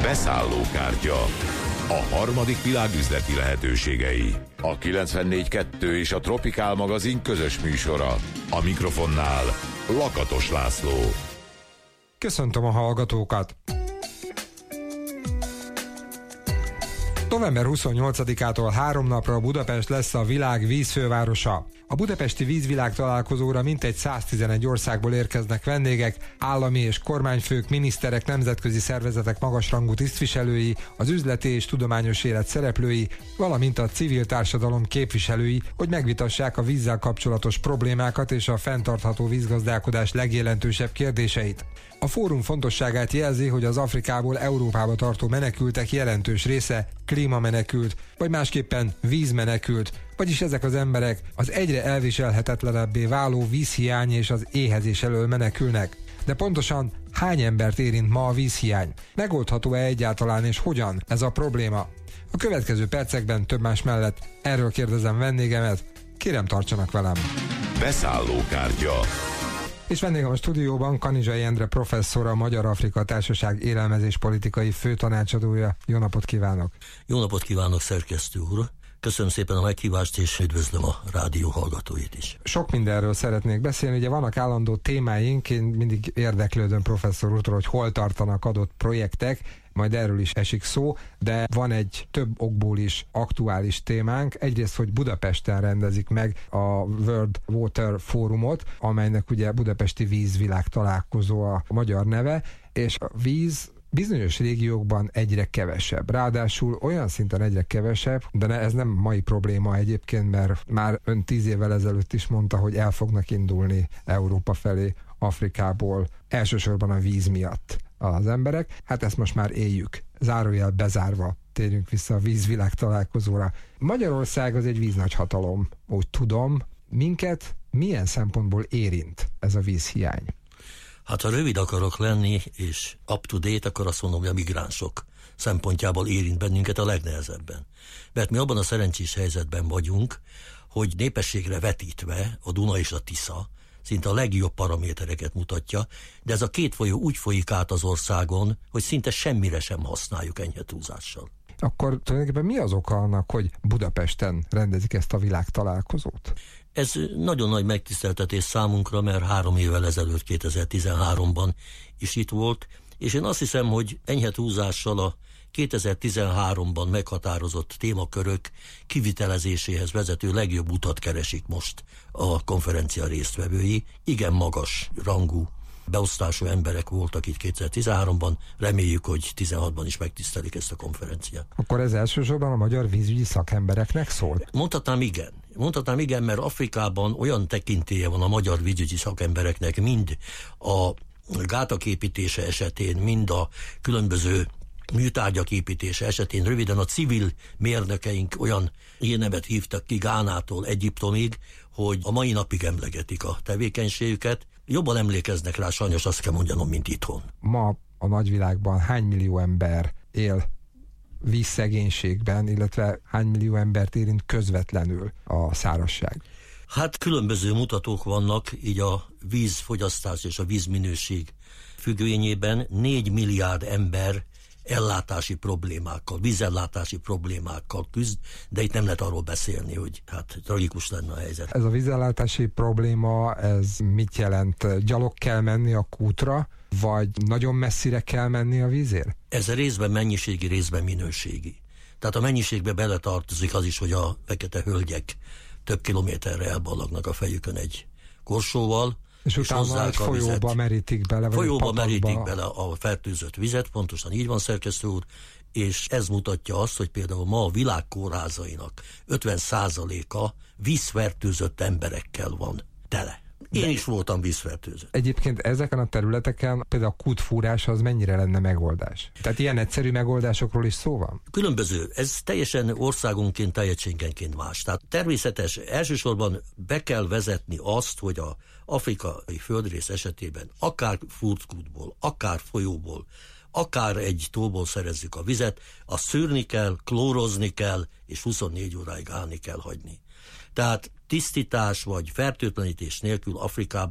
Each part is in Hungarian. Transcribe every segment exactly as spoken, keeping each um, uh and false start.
Beszállókártya. A harmadik világ üzleti lehetőségei. A kilencvennégy kettő és a Tropikál magazin közös műsora. A mikrofonnál Lakatos László. Köszöntöm a hallgatókat! november huszonnyolcadikától három napra Budapest lesz a világ vízfővárosa. A budapesti vízvilág találkozóra mintegy száztizenegy országból érkeznek vendégek, állami és kormányfők, miniszterek, nemzetközi szervezetek magasrangú tisztviselői, az üzleti és tudományos élet szereplői, valamint a civil társadalom képviselői, hogy megvitassák a vízzel kapcsolatos problémákat és a fenntartható vízgazdálkodás legjelentősebb kérdéseit. A fórum fontosságát jelzi, hogy az Afrikából Európába tartó menekültek jelentős része klímamenekült, vagy másképpen vízmenekült, vagyis ezek az emberek az egyre elviselhetetlenebbé váló vízhiány és az éhezés elől menekülnek. De pontosan hány embert érint ma a vízhiány? Megoldható-e egyáltalán és hogyan ez a probléma? A következő percekben több más mellett erről kérdezem vendégemet, kérem tartsanak velem! Beszállókártya. És vendégem a stúdióban Kanizsai Endre professzor, a Magyar-Afrika Társaság élelmezés politikai főtanácsadója. Jó napot kívánok! Jó napot kívánok, szerkesztő úr! Köszönöm szépen a meghívást, és üdvözlöm a rádió hallgatóit is. Sok mindenről szeretnék beszélni, ugye vannak állandó témáink, én mindig érdeklődöm professzor úrtól, hogy hol tartanak adott projektek, majd erről is esik szó, de van egy több okból is aktuális témánk. Egyrészt, hogy Budapesten rendezik meg a World Water Forumot, amelynek ugye Budapesti Vízvilág találkozó a magyar neve, és a víz bizonyos régiókban egyre kevesebb. Ráadásul olyan szinten egyre kevesebb, de ne, ez nem mai probléma egyébként, mert már ön tíz évvel ezelőtt is mondta, hogy el fognak indulni Európa felé, Afrikából, elsősorban a víz miatt az emberek. Hát ezt most már éljük. Zárójel bezárva térjünk vissza a vízvilág találkozóra. Magyarország az egy víznagyhatalom, úgy tudom. Minket milyen szempontból érint ez a vízhiány? Hát ha rövid akarok lenni, és up-to-date, akkor azt mondom, hogy a migránsok szempontjából érint bennünket a legnehezebben. Mert mi abban a szerencsés helyzetben vagyunk, hogy népességre vetítve a Duna és a Tisza szinte a legjobb paramétereket mutatja, de ez a két folyó úgy folyik át az országon, hogy szinte semmire sem használjuk enyhe túlzással. Akkor tulajdonképpen mi az oka annak, hogy Budapesten rendezik ezt a világtalálkozót? Ez nagyon nagy megtiszteltetés számunkra, mert három évvel ezelőtt, kétezer-tizenháromban is itt volt, és én azt hiszem, hogy enyhe túlzással a kétezer-tizenháromban meghatározott témakörök kivitelezéséhez vezető legjobb utat keresik most a konferencia résztvevői. Igen magas rangú beosztású emberek voltak itt kétezer-tizenháromban, reméljük, hogy tizenhatban is megtisztelik ezt a konferenciát. Akkor ez elsősorban a magyar vízügyi szakembereknek szól? Mondhatnám igen. Mondhatnám igen, mert Afrikában olyan tekintélye van a magyar vízügyi szakembereknek, mind a gátak építése esetén, mind a különböző műtárgyak építése esetén, röviden a civil mérnökeink olyan hírnevet hívtak ki Gánától Egyiptomig, hogy a mai napig emlegetik a tevékenységüket. Jobban emlékeznek rá, sajnos azt kell mondjanom, mint itthon. Ma a nagyvilágban hány millió ember él vízszegénységben, illetve hány millió embert érint közvetlenül a szárazság? Hát különböző mutatók vannak, így a vízfogyasztás és a vízminőség függvényében négy milliárd ember ellátási problémákkal, vízellátási problémákkal küzd, de itt nem lehet arról beszélni, hogy hát tragikus lenne a helyzet. Ez a vízellátási probléma, ez mit jelent? Gyalog kell menni a kútra, vagy nagyon messzire kell menni a vízért? Ez a részben mennyiségi, részben minőségi. Tehát a mennyiségbe beletartozik az is, hogy a fekete hölgyek több kilométerre elballagnak a fejükön egy korsóval, és, és utána egy folyóba merítik bele, vagy folyóba merítik bele a fertőzött vizet, pontosan így van, szerkesztő úr, és ez mutatja azt, hogy például ma a világ kórházainak ötven százaléka vízfertőzött emberekkel van tele. Én is voltam vízfertőzött. Egyébként ezeken a területeken például a kútfúrás az mennyire lenne megoldás? Tehát ilyen egyszerű megoldásokról is szó van? Különböző. Ez teljesen országonként, tehetségenként más. Tehát természetes, elsősorban be kell vezetni azt, hogy a afrikai földrész esetében akár furtkútból, akár folyóból, akár egy tóból szerezzük a vizet, azt szűrni kell, klórozni kell, és huszonnégy óráig állni kell hagyni. Tehát tisztítás vagy fertőtlenítés nélkül Afrikában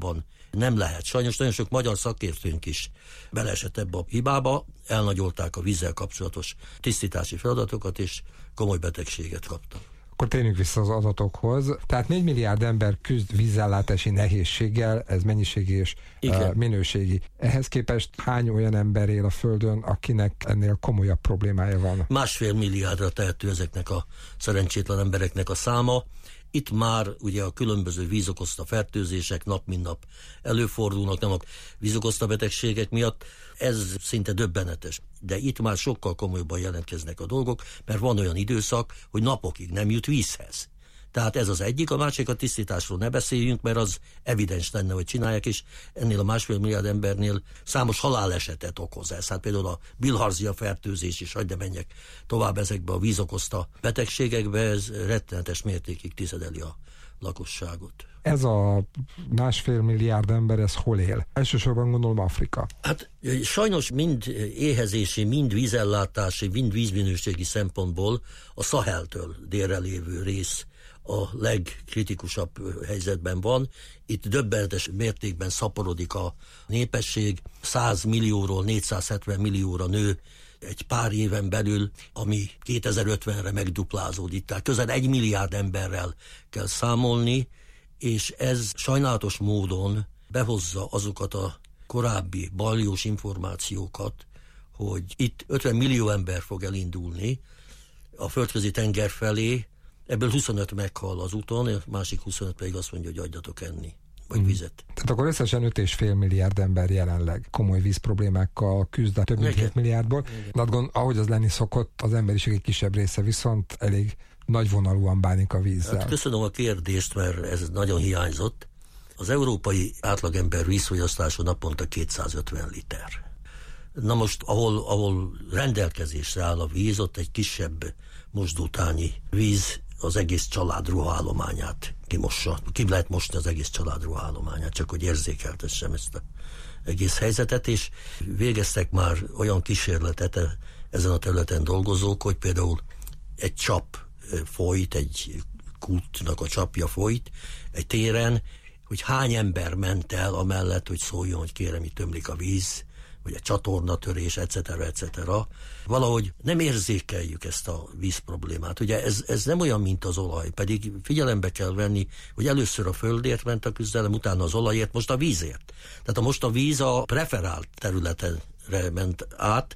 nem lehet. Sajnos nagyon sok magyar szakértőnk is beleesett ebbe a hibába, elnagyolták a vízzel kapcsolatos tisztítási feladatokat, és komoly betegséget kaptak. Akkor térjünk vissza az adatokhoz. Tehát négy milliárd ember küzd vízellátási nehézséggel, ez mennyiségi és uh, minőségi. Ehhez képest hány olyan ember él a Földön, akinek ennél komolyabb problémája van? Másfél milliárdra tehető ezeknek a szerencsétlen embereknek a száma. Itt már ugye a különböző vízokozta fertőzések nap mint nap előfordulnak, nem a vízokozta betegségek miatt, ez szinte döbbenetes. De itt már sokkal komolyabban jelentkeznek a dolgok, mert van olyan időszak, hogy napokig nem jut vízhez. Tehát ez az egyik, a másik a tisztításról ne beszéljünk, mert az evidens lenne, hogy csinálják, és ennél a másfél milliárd embernél számos halálesetet okoz ez. Hát például a bilharzia fertőzés is, hagyj ne menjek tovább ezekbe a vízokozta betegségekbe, ez rettenetes mértékig tizedeli a lakosságot. Ez a másfél milliárd ember, ez hol él? Elsősorban gondolom Afrika. Hát sajnos mind éhezési, mind vízellátási, mind vízminőségi szempontból a Szaheltől délre lévő rész a legkritikusabb helyzetben van. Itt döbbenetes mértékben szaporodik a népesség, száz millióról négyszázhetven millióra nő egy pár éven belül, ami kétezer-ötvenre megduplázódik. Tehát közel egy milliárd emberrel kell számolni, és ez sajnálatos módon behozza azokat a korábbi baljós információkat, hogy itt ötven millió ember fog elindulni a földközi tenger felé, ebből huszonöt meghal az úton, a másik huszonöt pedig azt mondja, hogy adjatok enni, vagy vizet. Hmm. Tehát akkor összesen öt és fél milliárd ember jelenleg komoly vízproblémákkal küzd a több mint hét milliárdból. De gond, ahogy az lenni szokott, az emberiség egy kisebb része viszont elég nagyvonalúan bánik a vízzel. Hát köszönöm a kérdést, mert ez nagyon hiányzott. Az európai átlagember vízfogyasztása naponta kétszázötven liter. Na most, ahol, ahol rendelkezésre áll a víz, ott egy kisebb mosdótányi víz az egész család ruhaállományát kimossa. Ki lehet mosni az egész család ruhaállományát, csak hogy érzékeltessem ezt az egész helyzetet, és végeztek már olyan kísérletet ezen a területen dolgozók, hogy például egy csap folyt, egy kútnak a csapja folyt egy téren, hogy hány ember ment el amellett, hogy szóljon, hogy kérem, itt ömlik a víz, vagy a csatornatörés, et cetera, et cetera. Valahogy nem érzékeljük ezt a víz problémát. Ugye ez, ez nem olyan, mint az olaj, pedig figyelembe kell venni, hogy először a földért ment a küzdelem, utána az olajért, most a vízért. Tehát a most a víz a preferált területre ment át,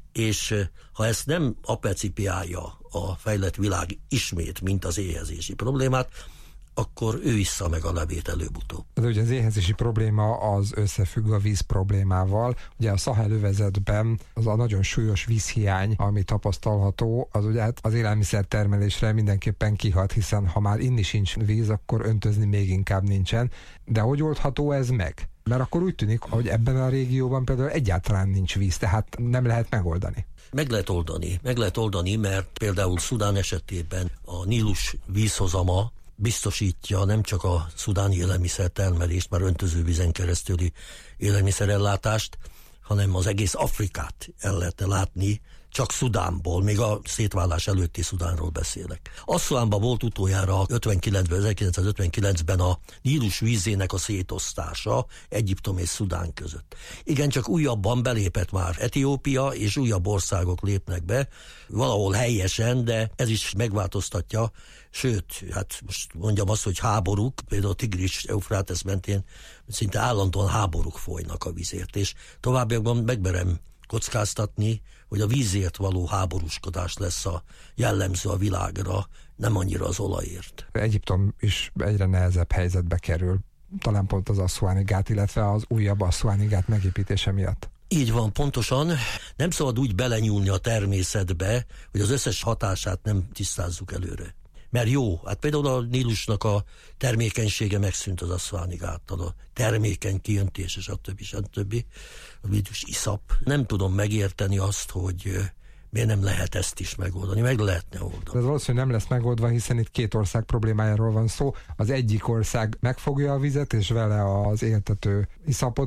és ha ezt nem apecipiálja a fejlett világ ismét, mint az éhezési problémát, akkor ő issza meg a levét előbb-utóbb. De ugye az éhezési probléma az összefügg a víz problémával. Ugye a Szahel övezetben az a nagyon súlyos vízhiány, ami tapasztalható, az ugye az élelmiszer termelésre mindenképpen kihat, hiszen ha már inni sincs víz, akkor öntözni még inkább nincsen. De hogy oldható ez meg? Mert akkor úgy tűnik, hogy ebben a régióban például egyáltalán nincs víz, tehát nem lehet megoldani. Meg lehet oldani, meg lehet oldani, mert például Szudán esetében a Nílus vízhozama biztosítja nem csak a szudáni élelmiszertermelést, már öntözővízen keresztüli élelmiszerellátást, hanem az egész Afrikát el lehetne látni, csak Szudánból, még a szétválás előtti Szudánról beszélek. Asszánban volt utoljára ötvenkilencben, ezerkilencszázötvenkilencben a Nílus vízének a szétosztása Egyiptom és Szudán között. Igen, csak újabban belépett már Etiópia, és újabb országok lépnek be, valahol helyesen, de ez is megváltoztatja, sőt, hát most mondjam azt, hogy háborúk, például a Tigris Eufrátesz mentén szinte állandóan háborúk folynak a vízért, és továbbiakban megmerem kockáztatni, hogy a vízért való háborúskodás lesz a jellemző a világra, nem annyira az olajért. Egyiptom is egyre nehezebb helyzetbe kerül, talán pont az Assuáni gát, illetve az újabb Assuáni gát megépítése miatt. Így van, pontosan. Nem szabad úgy belenyúlni a természetbe, hogy az összes hatását nem tisztázzuk előre. Mert jó, hát például a Nílusnak a termékenysége megszűnt az Assuáni gáttal, a termékeny kijöntés, és a többi, és a többi, a Nílus iszap. Nem tudom megérteni azt, hogy miért nem lehet ezt is megoldani, meg lehetne oldani. Ez valószínűleg nem lesz megoldva, hiszen itt két ország problémájáról van szó. Az egyik ország megfogja a vizet, és vele az éltető iszapot is,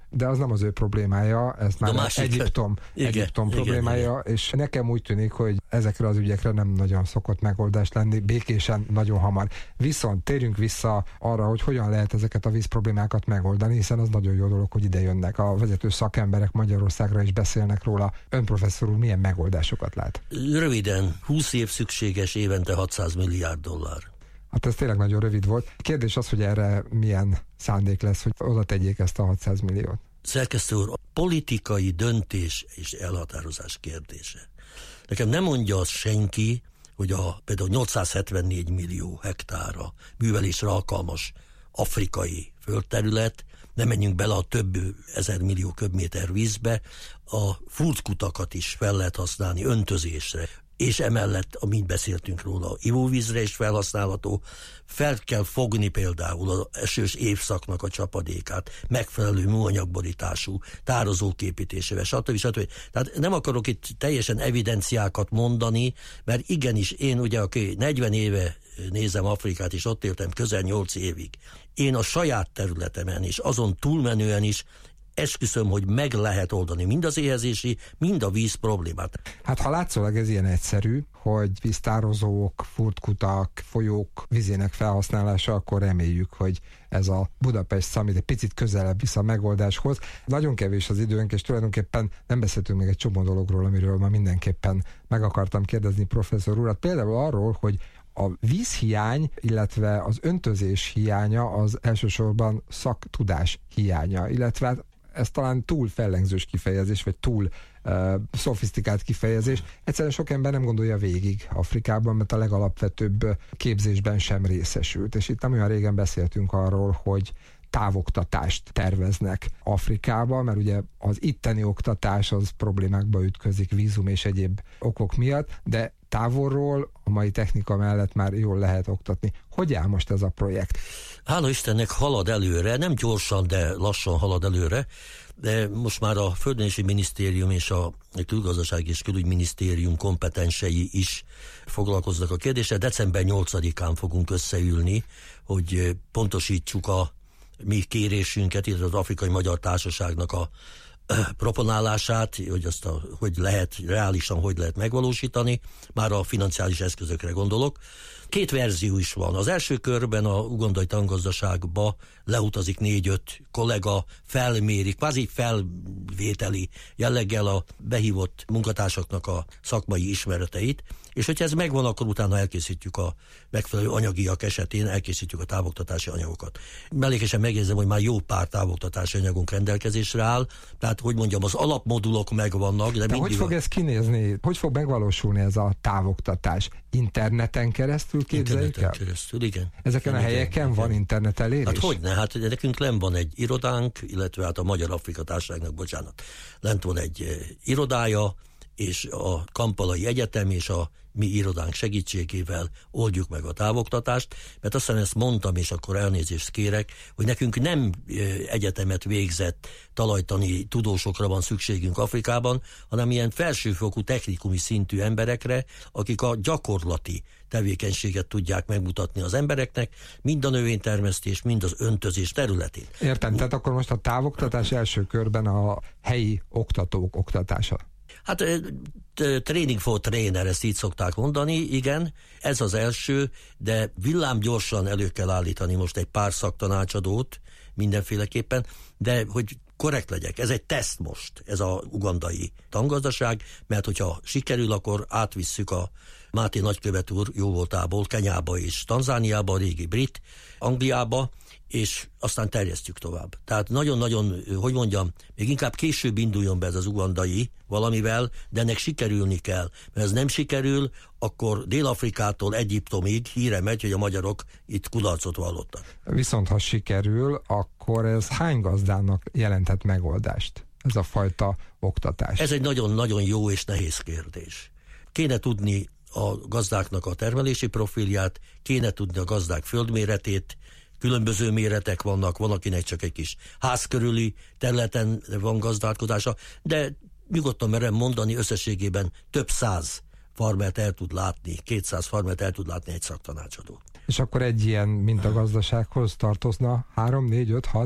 de az nem az ő problémája, ez már másik, Egyiptom, igen, Egyiptom igen, problémája, igen. És nekem úgy tűnik, hogy ezekre az ügyekre nem nagyon szokott megoldás lenni, békésen nagyon hamar. Viszont térjünk vissza arra, hogy hogyan lehet ezeket a vízproblémákat megoldani, hiszen az nagyon jó dolog, hogy ide jönnek a vezető szakemberek Magyarországra is beszélnek róla. Ön professzor úr milyen megoldásokat lát? Röviden, húsz év szükséges, évente hatszáz milliárd dollár. Hát ez tényleg nagyon rövid volt. Kérdés az, hogy erre milyen szándék lesz, hogy oda tegyék ezt a hatszáz milliót. Szerkesztő úr, a politikai döntés és elhatározás kérdése. Nekem nem mondja az senki, hogy a például nyolcszázhetvennégy millió hektára művelésre alkalmas afrikai földterület, nem menjünk bele a több ezer millió köbméter vízbe, a furtkutakat is fel lehet használni öntözésre, és emellett, amint beszéltünk róla, ivóvízre is felhasználható, fel kell fogni például az esős évszaknak a csapadékát, megfelelő műanyagborítású tározók építésével, stb. stb. Tehát nem akarok itt teljesen evidenciákat mondani, mert igenis én ugye, aki negyven éve nézem Afrikát, és ott éltem közel nyolc évig, én a saját területemen és azon túlmenően is esküszöm, hogy meg lehet oldani mind az éhezési, mind a víz problémát. Hát ha látszólag ez ilyen egyszerű, hogy víztározók, furtkutak, folyók vízének felhasználása, akkor reméljük, hogy ez a Budapest Summit egy picit közelebb visz a megoldáshoz. Nagyon kevés az időnk, és tulajdonképpen nem beszéltünk még egy csomó dologról, amiről ma mindenképpen meg akartam kérdezni professzor urat. Például arról, hogy a vízhiány, illetve az öntözés hiánya az elsősorban szaktudás hiánya, illetve ez talán túl fellengzős kifejezés, vagy túl uh, szofisztikált kifejezés. Egyszerűen sok ember nem gondolja végig Afrikában, mert a legalapvetőbb képzésben sem részesült. És itt nem olyan régen beszéltünk arról, hogy távoktatást terveznek Afrikába, mert ugye az itteni oktatás az problémákba ütközik vízum és egyéb okok miatt, de távolról a mai technika mellett már jól lehet oktatni. Hogy áll most ez a projekt? Hála Istennek halad előre, nem gyorsan, de lassan halad előre, de most már a Földrengési Minisztérium és a Külgazdasági és Külügyminisztérium kompetensei is foglalkoznak a kérdéssel. december nyolcadikán fogunk összeülni, hogy pontosítsuk a mi kérésünket, illetve az Afrikai Magyar Társaságnak a proponálását, hogy azt a, hogy lehet reálisan, hogy lehet megvalósítani, már a financiális eszközökre gondolok. Két verzió is van. Az első körben a ugandai tangazdaságba leutazik négy-öt kollega, felmérik, kvázi felvételi jelleggel a behívott munkatársaknak a szakmai ismereteit, és hogyha ez megvan, akkor utána elkészítjük a megfelelő anyagiak esetén, elkészítjük a távoktatási anyagokat. Mellékesen megjegyzem, hogy már jó pár távoktatási anyagunk rendelkezésre áll, tehát hogy mondjam, az alapmodulok megvannak. De, de hogy fog a... ez kinézni? Hogy fog megvalósulni ez a távoktatás? Interneten keresztül képzeljük Interneten el? keresztül, igen. Ezeken igen, a helyeken igen, van internet elérés? Hát hogyne, hát nekünk len van egy irodánk, illetve hát a Magyar Afrika Társaságnak, bocsánat, lent van egy e, irodája, és a Kampalai Egyetem és a mi irodánk segítségével oldjuk meg a távoktatást, mert aztán ezt mondtam, és akkor elnézést kérek, hogy nekünk nem egyetemet végzett talajtani tudósokra van szükségünk Afrikában, hanem ilyen felsőfokú technikumi szintű emberekre, akik a gyakorlati tevékenységet tudják megmutatni az embereknek, mind a növénytermesztés, mind az öntözés területén. Értem, tehát akkor most a távoktatás első körben a helyi oktatók oktatása. Hát training for trainer, ezt így szokták mondani, igen, ez az első, de villámgyorsan elő kell állítani most egy pár szaktanácsadót mindenféleképpen, de hogy korrekt legyek, ez egy teszt most, ez a ugandai tangazdaság, mert hogyha sikerül, akkor átvisszük a Máté nagykövet úr jó voltából Kenyába és Tanzániába, a régi brit, Angliába, és aztán terjesztjük tovább. Tehát nagyon-nagyon, hogy mondjam, még inkább később induljon be ez az ugandai valamivel, de ennek sikerülni kell. Mert ez nem sikerül, akkor Dél-Afrikától Egyiptomig híre megy, hogy a magyarok itt kudarcot vallottak. Viszont ha sikerül, akkor ez hány gazdának jelenthet megoldást? Ez a fajta oktatás. Ez egy nagyon-nagyon jó és nehéz kérdés. Kéne tudni a gazdáknak a termelési profilját, kéne tudni a gazdák földméretét, különböző méretek vannak, van akinek csak egy kis ház körüli területen van gazdálkodása, de nyugodtan merem mondani, összességében több száz farmert el tud látni, kétszáz farmert el tud látni egy szaktanácsadó. És akkor egy ilyen mintagazdasághoz tartozna három, négy, öt, hat?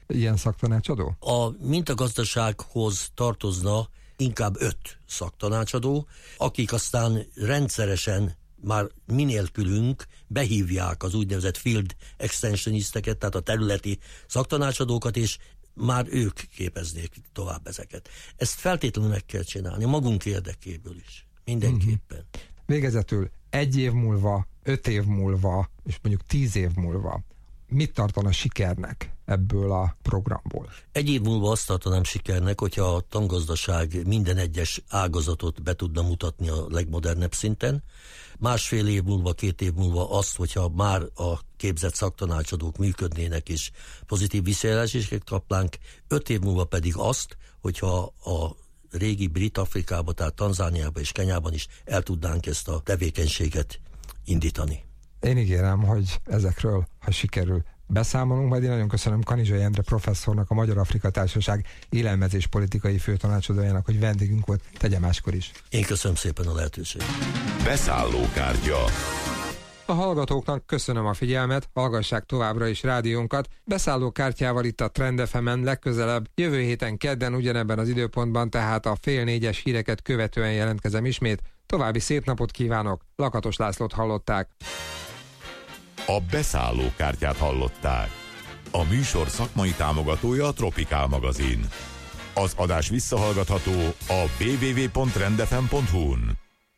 ilyen szaktanácsadó? A mintagazdasághoz tartozna inkább öt szaktanácsadó, akik aztán rendszeresen már mi nélkülünk behívják az úgynevezett field extensionisteket, tehát a területi szaktanácsadókat, és már ők képeznék tovább ezeket. Ezt feltétlenül meg kell csinálni, magunk érdekéből is. Mindenképpen. Mm-hmm. Végezetül egy év múlva, öt év múlva, és mondjuk tíz év múlva mit tartana sikernek ebből a programból? Egy év múlva azt tartanám sikernek, hogyha a tangazdaság minden egyes ágazatot be tudna mutatni a legmodernebb szinten. Másfél év múlva, két év múlva azt, hogyha már a képzett szaktanácsadók működnének és pozitív visszajelzéseket kapnánk, öt év múlva pedig azt, hogyha a régi Brit-Afrikába, tehát Tanzániába és Kenyában is el tudnánk ezt a tevékenységet indítani. Én ígérem, hogy ezekről, ha sikerül, beszámolunk, majd én nagyon köszönöm Kanizsai Endre professzornak, a Magyar-Afrika Társaság élelmezés politikai főtanácsadójának, hogy vendégünk volt, tegye máskor is. Én köszönöm szépen a lehetőséget. Beszállókártya. A hallgatóknak köszönöm a figyelmet, hallgassák továbbra is rádiónkat. Beszállókártyával itt a Trend ef emen legközelebb, jövő héten kedden ugyanebben az időpontban, tehát a fél négyes híreket követően jelentkezem ismét. További szép napot kívánok, Lakatos Lászlót hallották. A beszállókártyát hallották. A műsor szakmai támogatója a Tropikál magazin. Az adás visszahallgatható a double-u double-u double-u pont trend f m pont hu-n.